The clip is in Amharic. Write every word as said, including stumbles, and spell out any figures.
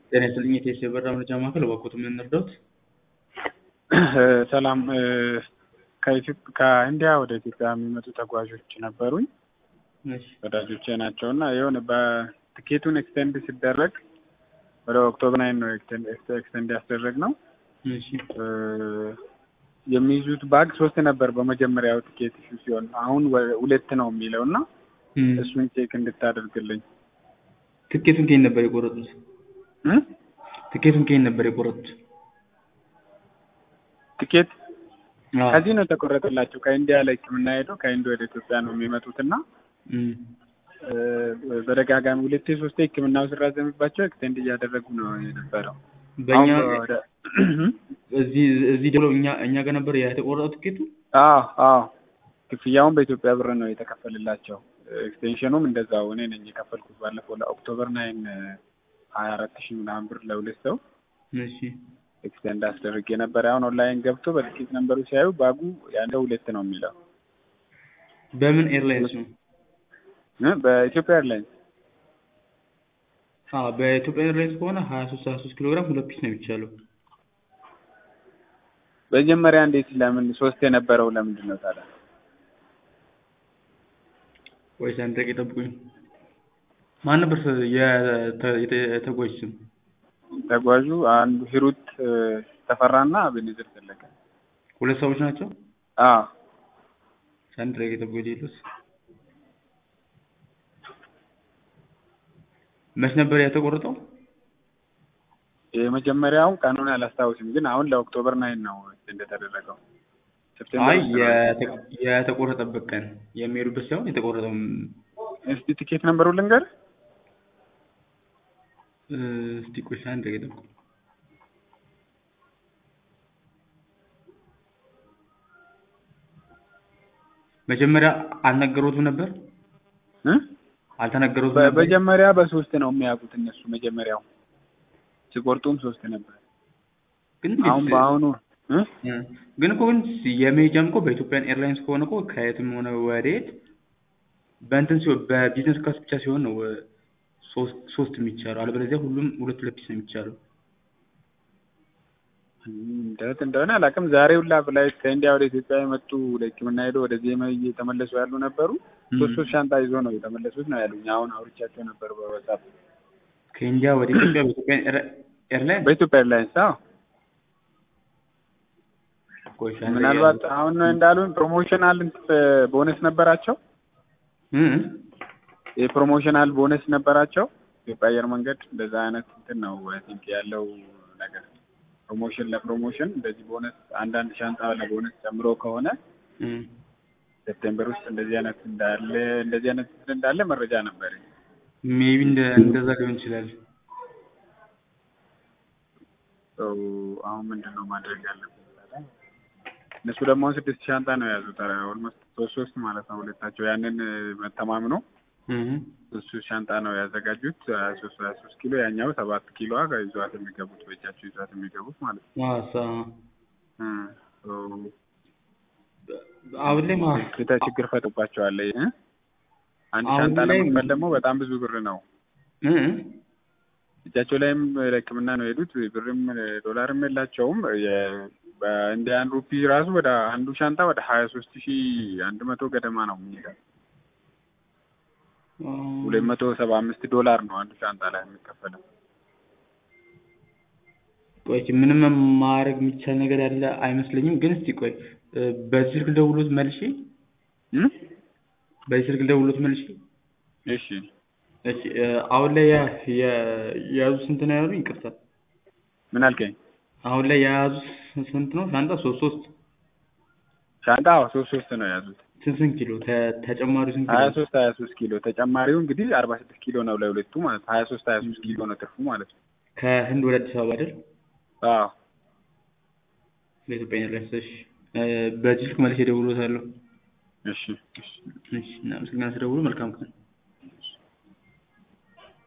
ጤና ይስጥልኝ የቴስ የበራ መረጃ ማዕከል እባክዎት ምን እንርዳዎት? ሰላም ከኢትዮጵያ ከኢንዲያ ወደ ኢትዮጵያ የሚመጡ ተጓዦች ነበሩኝ። እሺ ወዳጆቼ ናቸው እና የሆነ በትኬቱን ኤክስቴንድ ሲደረግ ወደ ኦክቶበር ናይን ነው ኤክስቴንድ ያስደረግነው። እሺ የሚይዙት ባግ ሶስት ነበር በመጀመሪያው ትኬት ኢሹ ሲሆን አሁን ሁለት ነው የሚለው እና እሱን ቼክ እንድታደርግልኝ። ትኬቱን ከየት ነበር የቆረጡት? ትኬቱን ከየት ነበር የቆረጡት? ትኬት ከዚህ ነው የተቆረጠላቸው። ከኢንዲያ ላይ ሕክምና ሄደው ከኢንዲያ ወደ ኢትዮጵያ ነው የሚመጡት እና በደጋጋሚ ሁለቴ ሶስቴ ሕክምናው ሲራዘምባቸው ኤክስቴንድ እያደረጉ ነው የነበረው። በእኛ እዚህ እዚህ ደውለው እኛ እኛ ጋር ነበር የተቆረጠው ትኬቱ? አዎ አዎ ክፍያውን በኢትዮጵያ ብር ነው የተከፈልላቸው። ኤክስቴንሽኑም እንደዛው እኔ ነኝ የከፈልኩት ባለፈው ለኦክቶበር ናይን ሀያ አራት ሺህ ምናምን ብር ለሁለት ሰው እሺ ኤክስቴንድ አስደርጌ ነበር። አሁን ኦንላይን ገብቶ በትኬት ነምበሩ ሲያዩ ባጉ ያለው ሁለት ነው የሚለው። በምን ኤርላይንስ ነው? በኢትዮጵያ ኤርላይንስ። አዎ በኢትዮጵያ ኤርላይንስ ከሆነ ሀያ ሶስት ሀያ ሶስት ኪሎ ግራም ሁለት ፒስ ነው የሚቻለው። መጀመሪያ እንዴት ለምን ሶስት የነበረው ለምንድን ነው ታዲያ? ወይስ አንድ ደቂቃ ጠብቁኝ። ማን ነበር የተጓዥ ስም? ተጓዡ አንዱ ሂሩት ተፈራና አቤኔዘር ዘለቀ። ሁለት ሰዎች ናቸው? አዎ አንድ ደቂቃ ጠብቁኝ ዲሉስ። መች ነበር የተቆረጠው? የመጀመሪያው ቀኑን አላስታውስም ግን አሁን ለኦክቶበር ናይን ነው እንደተደረገው። አይ የተቆረጠበት ቀን የሚሄዱበት ሳይሆን የተቆረጠው። እስቲ ቲኬት ነምበሩ ልንገር። እስቲ ቆይ አንድ ደቂቃ ጠብቁ። መጀመሪያ አልነገሩትም ነበር? እ አልተነገሩትም ነበር? መጀመሪያ በሶስት ነው የሚያውቁት እነሱ። መጀመሪያው ሲቆርጡም ሶስት ነበር። ግን አሁን በአሁኑ ግን እኮ ግን የሜጃም እኮ በኢትዮጵያን ኤርላይንስ ከሆነ እኮ ከየትም ሆነ ወዴት በእንትን ሲሆን በቢዝነስ ክላስ ብቻ ሲሆን ነው ሶስት ሶስት የሚቻለው። አለበለዚያ ሁሉም ሁለት ሁለት ፒስ ነው የሚቻለው። እንዴት እንደሆነ አላውቅም። ዛሬ ሁላ ፍላይት ከኢንዲያ ወደ ኢትዮጵያ የመጡ ለሕክምና ሄደው ወደዚህ እየተመለሱ ያሉ ነበሩ። ሶስት ሶስት ሻንጣ ይዞ ነው የተመለሱት ነው ያሉኝ። አሁን አውርቻቸው ነበር በዋትስአፕ። ከኢንዲያ ወደ ኢትዮጵያ በኢትዮጵያ ኤርላይንስ በኢትዮጵያ ኤርላይንስ። አዎ ምናልባት አሁን እንዳሉን ፕሮሞሽናል ቦነስ ነበራቸው። የፕሮሞሽናል ቦነስ ነበራቸው ኢትዮጵያ አየር መንገድ። እንደዛ አይነት እንትን ነው አይ ቲንክ ያለው ነገር። ፕሮሞሽን ለፕሮሞሽን እንደዚህ ቦነስ አንዳንድ ሻንጣ ለቦነስ ጨምሮ ከሆነ ሴፕቴምበር ውስጥ እንደዚህ አይነት እንዳለ እንደዚህ አይነት እንዳለ መረጃ ነበር። ሜቢ እንደ እንደዛ ሊሆን ይችላል። አሁን ምንድነው ማድረግ ያለብን? እነሱ ደግሞ ስድስት ሻንጣ ነው የያዙት። ኦልሞስት ሶስት ሶስት ማለት ነው ሁለታቸው። ያንን መተማምነው እሱ ሻንጣ ነው ያዘጋጁት። ሀያ ሶስት ሀያ ሶስት ኪሎ ያኛው ሰባት ኪሎ ይዟት የሚገቡት በእጃቸው ይዟት የሚገቡት ማለት ነው። አሳ አሁን ላይ ማክታ ችግር ፈጥባቸዋል። አንድ ሻንጣ ለመክፈል ደግሞ በጣም ብዙ ብር ነው። እጃቸው ላይም ለሕክምና ነው የሄዱት። ብርም ዶላርም የላቸውም። በኢንዲያን ሩፒ ራሱ ወደ አንዱ ሻንጣ ወደ ሀያ ሶስት ሺህ አንድ መቶ ገደማ ነው የሚሄደው። ሁለት መቶ ሰባ አምስት ዶላር ነው አንዱ ሻንጣ ላይ የሚከፈለው። ቆይ ምንም ማድረግ የሚቻል ነገር ያለ አይመስለኝም። ግን እስቲ ቆይ በዚህ ስልክ ደውሎት መልሼ እ በዚህ ስልክ ደውሎት መልሼ እሺ እሺ አሁን ላይ የያዙ ስንት ነው ያሉኝ? ይቅርታ ምን አልከኝ? አሁን ላይ የያዙ ስንት ነው ሻንጣ? ሶስት ሶስት ሻንጣ ሶስት ሶስት ነው የያዙት። ስንት ስንት ኪሎ ተጨማሪው ስንት ኪሎ? ሀያ ሶስት ሀያ ሶስት ኪሎ ተጨማሪው እንግዲህ አርባ ስድስት ኪሎ ነው ለሁለቱ ማለት ነው። ሀያ ሶስት ሀያ ሶስት ኪሎ ነው ትርፉ ማለት ነው። ከህንድ ወደ አዲስ አበባ አይደል? አዎ ለኢትዮጵያ ኤርላይንስ። እሺ በዚህ ስልክ መልሼ እደውልልዎታለሁ። እሺ እሺ እሺ እና ምስጋና ስለደውሉ መልካም ቀን።